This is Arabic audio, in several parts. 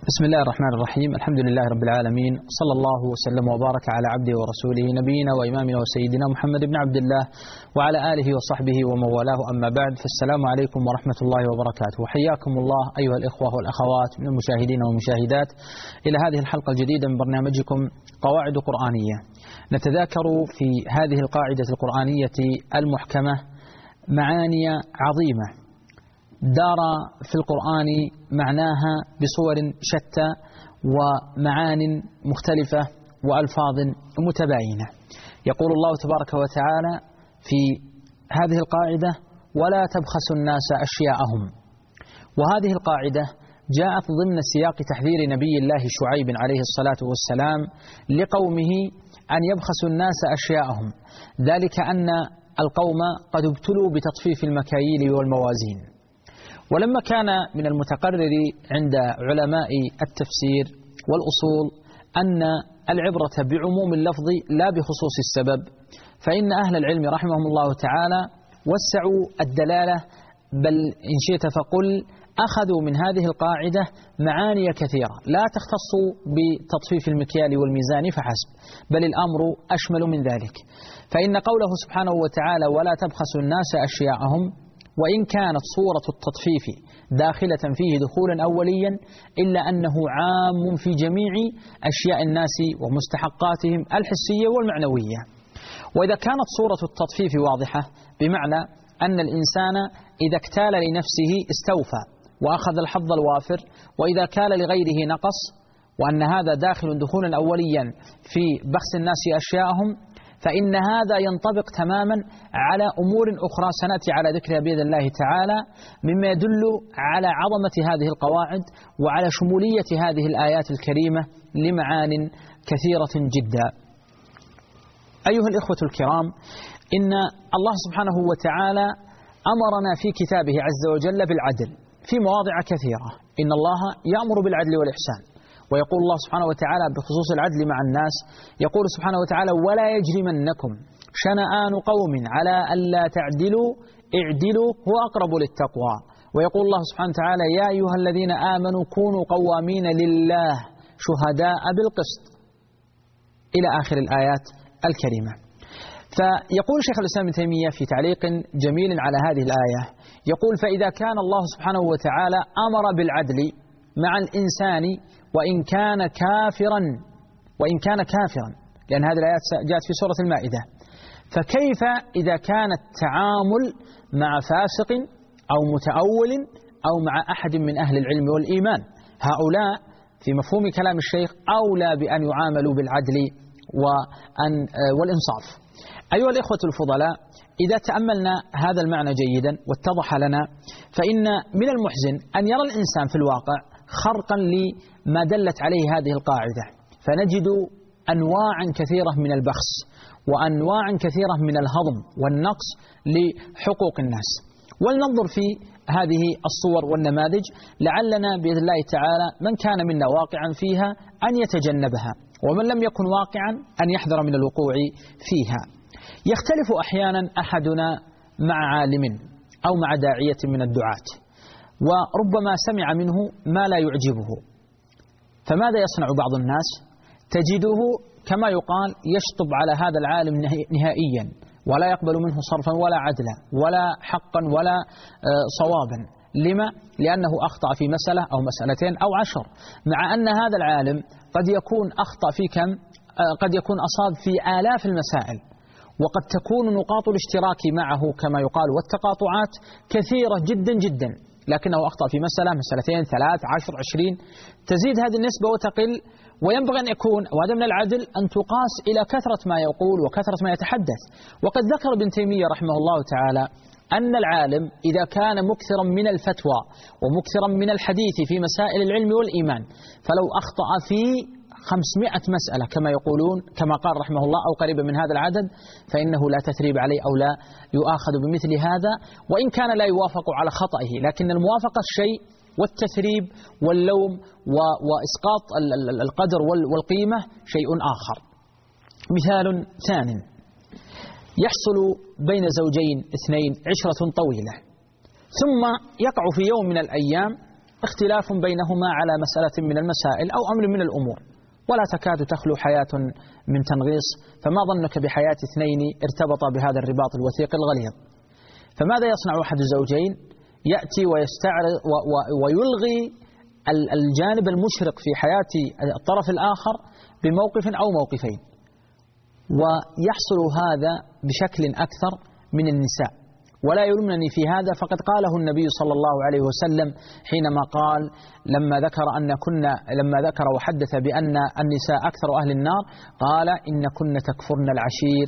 بسم الله الرحمن الرحيم. الحمد لله رب العالمين، صلى الله وسلم وبارك على عبده ورسوله نبينا وإمامنا وسيدنا محمد بن عبد الله وعلى آله وصحبه ومن والاه، أما بعد، فالسلام عليكم ورحمة الله وبركاته. وحياكم الله أيها الإخوة والأخوات من المشاهدين والمشاهدات إلى هذه الحلقة الجديدة من برنامجكم قواعد قرآنية. نتذاكر في هذه القاعدة القرآنية المحكمة معاني عظيمة دار في القرآن معناها بصور شتى ومعان مختلفة وألفاظ متباينة. يقول الله تبارك وتعالى في هذه القاعدة: ولا تبخسوا الناس أشياءهم. وهذه القاعدة جاءت ضمن سياق تحذير نبي الله شعيب عليه الصلاة والسلام لقومه أن يبخسوا الناس أشياءهم، ذلك أن القوم قد ابتلوا بتطفيف المكاييل والموازين. ولما كان من المتقرر عند علماء التفسير والأصول أن العبرة بعموم اللفظ لا بخصوص السبب، فإن أهل العلم رحمهم الله تعالى وسعوا الدلالة، بل إن شئت فقل أخذوا من هذه القاعدة معاني كثيرة لا تختص بتطفيف المكيال والميزان فحسب، بل الأمر أشمل من ذلك. فإن قوله سبحانه وتعالى: ولا تبخسوا الناس أشياءهم، وإن كانت صورة التطفيف داخلة فيه دخولا أوليا، إلا أنه عام في جميع أشياء الناس ومستحقاتهم الحسية والمعنوية. وإذا كانت صورة التطفيف واضحة بمعنى أن الإنسان إذا اكتال لنفسه استوفى وأخذ الحظ الوافر، وإذا كال لغيره نقص، وأن هذا داخل دخولا أوليا في بخس الناس أشياءهم، فإن هذا ينطبق تماما على أمور أخرى سنأتي على ذكرها بإذن الله تعالى، مما يدل على عظمة هذه القواعد وعلى شمولية هذه الآيات الكريمة لمعان كثيرة جدا. أيها الإخوة الكرام، إن الله سبحانه وتعالى أمرنا في كتابه عز وجل بالعدل في مواضع كثيرة. إن الله يأمر بالعدل والإحسان، ويقول الله سبحانه وتعالى بخصوص العدل مع الناس، يقول سبحانه وتعالى: ولا يجرمنكم شنآن قوم على ألا تعدلوا اعدلوا هو أقرب للتقوى. ويقول الله سبحانه وتعالى: يا أيها الذين آمنوا كونوا قوامين لله شهداء بالقسط، إلى آخر الآيات الكريمة. فيقول شيخ الإسلام ابن تيمية في تعليق جميل على هذه الآية، يقول: فإذا كان الله سبحانه وتعالى أمر بالعدل مع الإنسان وإن كان كافرا، لأن هذه الآيات جاءت في سورة المائدة، فكيف إذا كان التعامل مع فاسق أو متأول أو مع أحد من أهل العلم والإيمان؟ هؤلاء في مفهوم كلام الشيخ أولى بأن يعاملوا بالعدل والإنصاف. أيها الإخوة الفضلاء، إذا تأملنا هذا المعنى جيدا واتضح لنا، فإن من المحزن أن يرى الإنسان في الواقع خرقا لما دلت عليه هذه القاعدة، فنجد أنواعا كثيرة من البخس وأنواعا كثيرة من الهضم والنقص لحقوق الناس. ولننظر في هذه الصور والنماذج، لعلنا بإذن الله تعالى من كان منا واقعا فيها أن يتجنبها، ومن لم يكن واقعا أن يحذر من الوقوع فيها. يختلف أحيانا أحدنا مع عالم أو مع داعية من الدعاة، وربما سمع منه ما لا يعجبه، فماذا يصنع بعض الناس؟ تجده كما يقال يشطب على هذا العالم نهائيا، ولا يقبل منه صرفا ولا عدلا ولا حقا ولا صوابا. لما؟ لأنه أخطأ في مسألة أو مسألتين أو 10، مع أن هذا العالم قد يكون أخطأ في قد يكون أصاب في آلاف المسائل، وقد تكون نقاط الاشتراك معه كما يقال والتقاطعات كثيرة جدا جدا، لكنه أخطأ في مسألة، مسألتين، 3، 10، 20، تزيد هذه النسبة وتقل. وينبغي أن يكون، وهذا من العدل، أن تقاس إلى كثرة ما يقول وكثرة ما يتحدث. وقد ذكر ابن تيمية رحمه الله تعالى أن العالم إذا كان مكثرا من الفتوى ومكثرا من الحديث في مسائل العلم والإيمان، فلو أخطأ في 500 مسألة كما يقولون، كما قال رحمه الله، أو قريبا من هذا العدد، فإنه لا تثريب عليه أو لا يؤاخذ بمثل هذا، وإن كان لا يوافق على خطئه، لكن الموافقة شيء والتثريب واللوم وإسقاط القدر والقيمة شيء آخر. مثال ثاني: يحصل بين زوجين اثنين عشرة طويلة، ثم يقع في يوم من الأيام اختلاف بينهما على مسألة من المسائل أو أمر من الأمور، ولا تكاد تخلو حياة من تنغيص، فما ظنك بحياة اثنين ارتبطا بهذا الرباط الوثيق الغليظ؟ فماذا يصنع أحد الزوجين؟ يأتي ويستعرض ويلغي الجانب المشرق في حياة الطرف الآخر بموقف أو موقفين، ويحصل هذا بشكل أكثر من النساء. ولا يلومنني في هذا، فقد قاله النبي صلى الله عليه وسلم حينما قال لما ذكر وحدث بأن النساء أكثر أهل النار، قال إن كن تكفرن العشير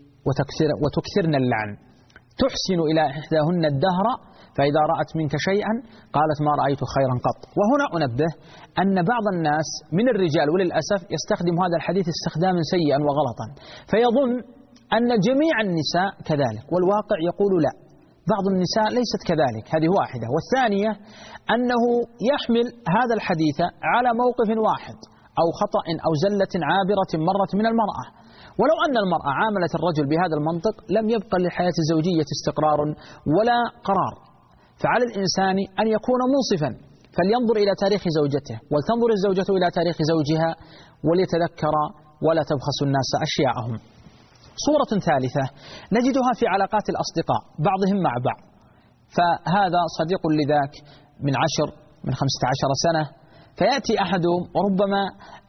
وتكثرن اللعن، تحسن إلى إحداهن الدهر فإذا رأت منك شيئا قالت ما رأيت خيرا قط. وهنا أنبه أن بعض الناس من الرجال وللأسف يستخدم هذا الحديث استخداما سيئا وغلطا، فيظن أن جميع النساء كذلك، والواقع يقول لا، بعض النساء ليست كذلك. هذه واحدة. والثانية أنه يحمل هذا الحديث على موقف واحد أو خطأ أو زلة عابرة مرت من المرأة، ولو أن المرأة عاملت الرجل بهذا المنطق لم يبقى للحياة الزوجية استقرار ولا قرار. فعلى الإنسان أن يكون منصفا، فلينظر إلى تاريخ زوجته ولتنظر الزوجة إلى تاريخ زوجها، وليتذكر ولا تبخسوا الناس أشياءهم. صورة ثالثة نجدها في علاقات الأصدقاء بعضهم مع بعض، فهذا صديق لذاك من 10 من 15 سنة، فيأتي أحدهم وربما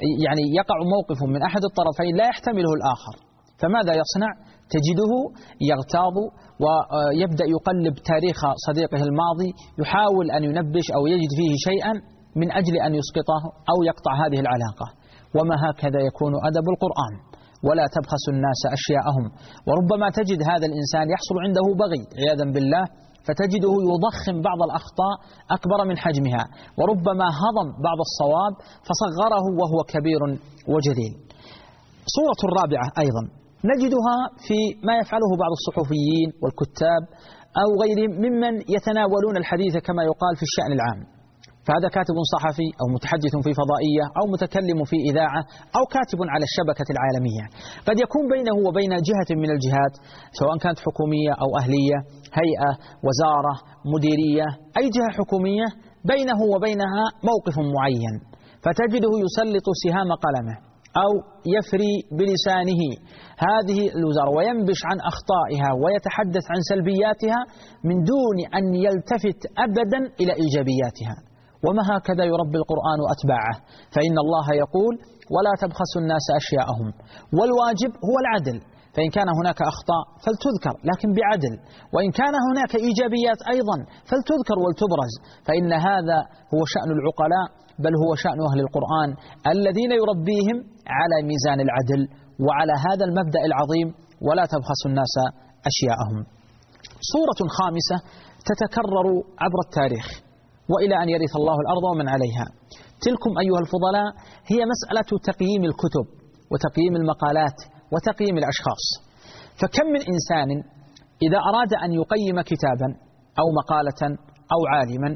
يقع موقف من أحد الطرفين لا يحتمله الآخر، فماذا يصنع؟ تجده يغتاظ ويبدأ يقلب تاريخ صديقه الماضي، يحاول أن ينبش أو يجد فيه شيئا من أجل أن يسقطه أو يقطع هذه العلاقة. وما هكذا يكون أدب القرآن، ولا تبخسوا الناس أشياءهم. وربما تجد هذا الإنسان يحصل عنده بغي عياذا بالله، فتجده يضخم بعض الأخطاء أكبر من حجمها، وربما هضم بعض الصواب فصغره وهو كبير وجليل. صورة الرابعة أيضا نجدها في ما يفعله بعض الصحفيين والكتاب أو غيرهم ممن يتناولون الحديث كما يقال في الشأن العام، فهذا كاتب صحفي أو متحدث في فضائية أو متكلم في إذاعة أو كاتب على الشبكة العالمية، قد يكون بينه وبين جهة من الجهات سواء كانت حكومية أو أهلية، هيئة، وزارة، مديرية، أي جهة حكومية، بينه وبينها موقف معين، فتجده يسلط سهام قلمه أو يفري بلسانه هذه الوزارة وينبش عن أخطائها ويتحدث عن سلبياتها من دون أن يلتفت أبدا إلى إيجابياتها. وما هكذا يربي القرآن أتباعه، فإن الله يقول ولا تبخسوا الناس أشياءهم، والواجب هو العدل، فإن كان هناك أخطاء فلتذكر لكن بعدل، وإن كان هناك إيجابيات أيضا فلتذكر ولتبرز، فإن هذا هو شأن العقلاء، بل هو شأن أهل القرآن الذين يربيهم على ميزان العدل وعلى هذا المبدأ العظيم ولا تبخسوا الناس أشياءهم. صورة خامسة تتكرر عبر التاريخ وإلى أن يرث الله الأرض ومن عليها، تلكم أيها الفضلاء هي مسألة تقييم الكتب وتقييم المقالات وتقييم الأشخاص. فكم من إنسان إذا أراد أن يقيم كتابا أو مقالة أو عالما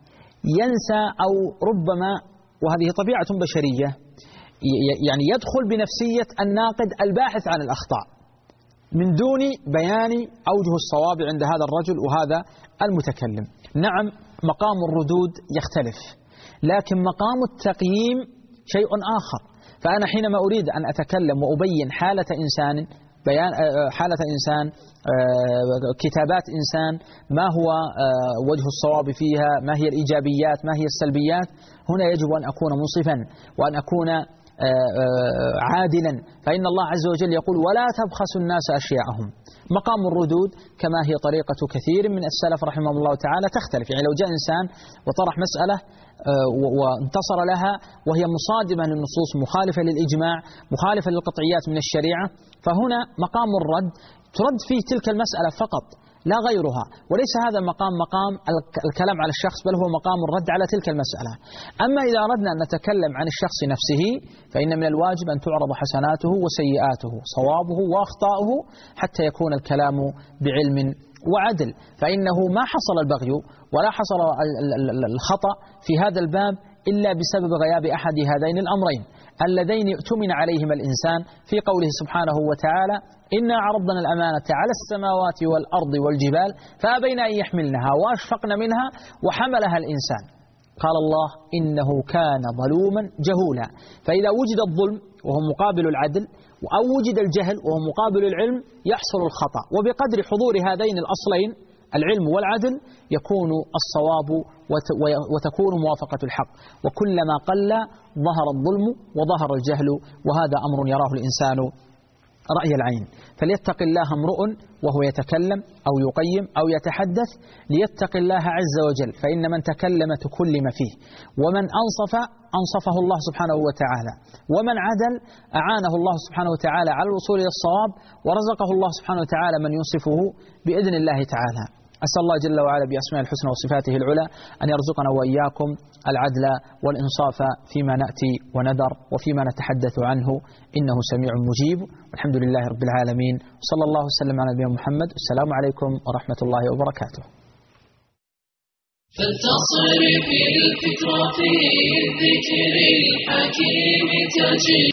ينسى أو ربما، وهذه طبيعة بشرية، يدخل بنفسية الناقد الباحث عن الأخطاء من دون بيان أوجه الصواب عند هذا الرجل وهذا المتكلم. نعم مقام الردود يختلف، لكن مقام التقييم شيء آخر. فأنا حينما أريد أن أتكلم وأبين حالة إنسان، حالة إنسان، كتابات إنسان، ما هو وجه الصواب فيها، ما هي الإيجابيات، ما هي السلبيات، هنا يجب أن أكون منصفا وأن أكون عادلا، فإن الله عز وجل يقول ولا تبخسوا الناس أشياءهم. مقام الردود كما هي طريقة كثير من السلف رحمه الله تعالى تختلف، يعني لو جاء إنسان وطرح مسألة وانتصر لها وهي مصادمة للنصوص، مخالفة للإجماع، مخالفة للقطعيات من الشريعة، فهنا مقام الرد ترد فيه تلك المسألة فقط لا غيرها، وليس هذا مقام الكلام على الشخص، بل هو مقام الرد على تلك المسألة. أما إذا أردنا أن نتكلم عن الشخص نفسه فإن من الواجب أن تعرض حسناته وسيئاته، صوابه وأخطاؤه، حتى يكون الكلام بعلم وعدل، فإنه ما حصل البغي ولا حصل الخطأ في هذا الباب إلا بسبب غياب أحد هذين الأمرين اللذين اؤتمن عليهما الإنسان في قوله سبحانه وتعالى إنا عرضنا الأمانة على السماوات والأرض والجبال فأبين أن يحملنها وأشفقن منها وحملها الإنسان. قال الله إنه كان ظلوما جهولا. فإذا وجد الظلم وهو مقابل العدل أو وجد الجهل وهو مقابل العلم يحصل الخطأ، وبقدر حضور هذين الأصلين العلم والعدل يكون الصواب وتكون موافقة الحق، وكلما قل ظهر الظلم وظهر الجهل، وهذا أمر يراه الإنسان رأي العين. فليتق الله امرؤ وهو يتكلم أو يقيم أو يتحدث، ليتق الله عز وجل، فإن من تكلم تكلم فيه، ومن أنصف أنصفه الله سبحانه وتعالى، ومن عدل أعانه الله سبحانه وتعالى على الوصول إلى الصواب، ورزقه الله سبحانه وتعالى من ينصفه بإذن الله تعالى. أسأل الله جل وعلا بأسماء الحسنى وصفاته العلى أن يرزقنا وإياكم العدل والإنصاف فيما نأتي وندر وفيما نتحدث عنه، إنه سميع مجيب. والحمد لله رب العالمين، صلى الله وسلم على نبينا محمد. السلام عليكم ورحمة الله وبركاته. فلتصرف الفكرة في الذكر الحكيم تجد